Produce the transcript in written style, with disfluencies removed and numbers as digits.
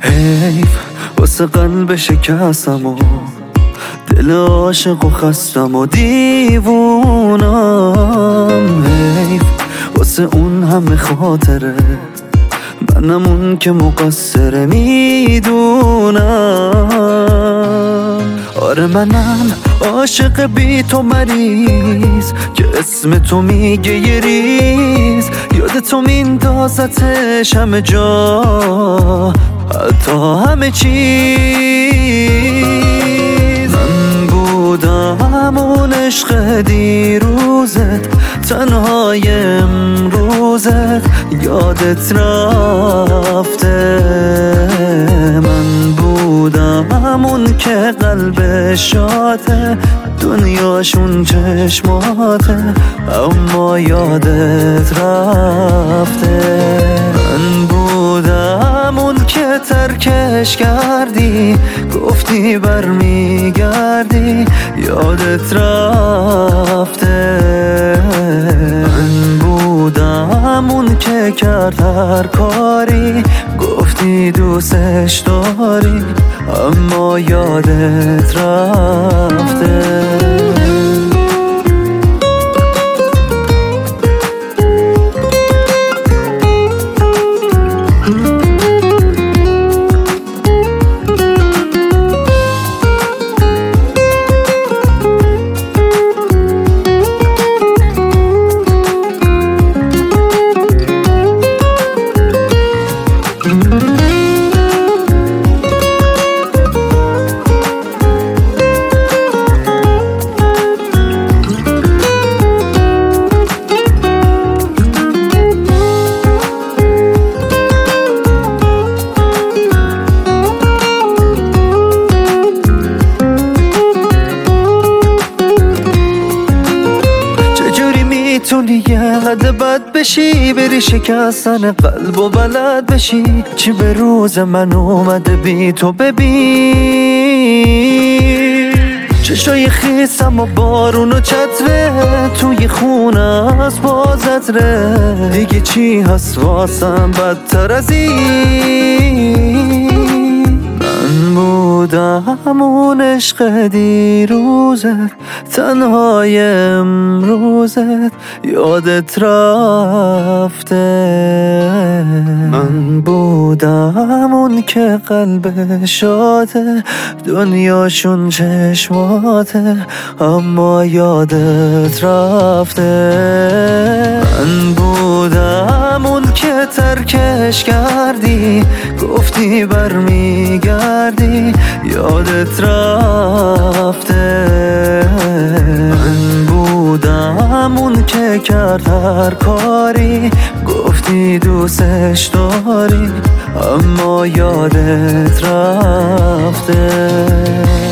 حیف واسه قلب شکستم و دل عاشق و خستم و دیوونم. حیف واسه اون همه خاطره، منم اون که مقصره میدونم. آره منم عاشق بی تو مریض که اسم تو میگه یه ریز، یاد تو میندازتش همه جا، حتی همه چیز. من بودم اون عشق دیروزت، تنهای امروزت یادت رفته. من بودم اون که قلب شاته، دنیاشون چشماته اما یادت رفته. من بودم اون که ترکش کردی، گفتی برمیگردی یادت رفته. من بودم اون که کرد هر کاری، گفتی دوستش داری اما یادت رفته. میتونی یه حد بد بشی، بری شکستن قلب و بلد بشی. چی به روز من اومده بی تو ببین، چشای خیسم و بارون و چتره، توی خونه از بازتره. دیگه چی هست واسم بدتر از این؟ من بودم اون عشق دیروزت، تنهای امروزت یادت رفته. من بودم اون که قلب شاته، دنیاشون چشماته اما یادت رفته. من بودم اون که ترکش کردی، گفتی برمیگردی یادت رفته. من بودم اون که کرد هر کاری، گفتی دوستش داری اما یادت رفته.